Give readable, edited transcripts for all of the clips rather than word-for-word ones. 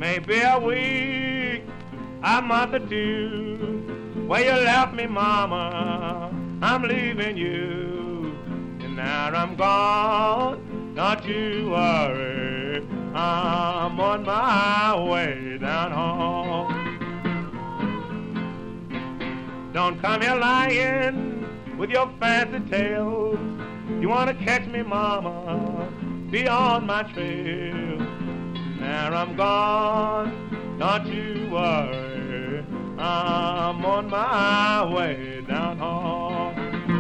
maybe a week, a month or two. Where you left me, mama, I'm leaving you. And now I'm gone, don't you worry, I'm on my way down home. Don't come here lying with your fancy tales. You want to catch me, mama, be on my trail. Now I'm gone, don't you worry, I'm on my way down home.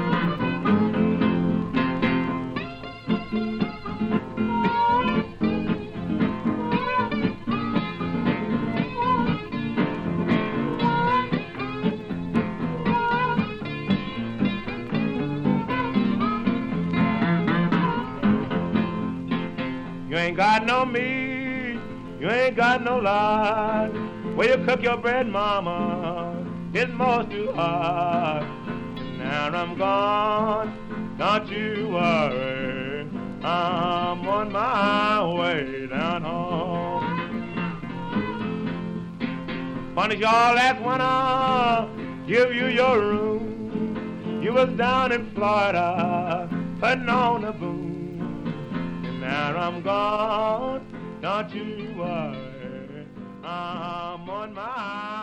You ain't got no meat, you ain't got no lard. Where you cook your bread, mama, it's most too hard. Now I'm gone, don't you worry, I'm on my way down home. Funny y'all last winter, give you your room. You was down in Florida, putting on a boom. Now I'm gone, don't you worry, I'm on my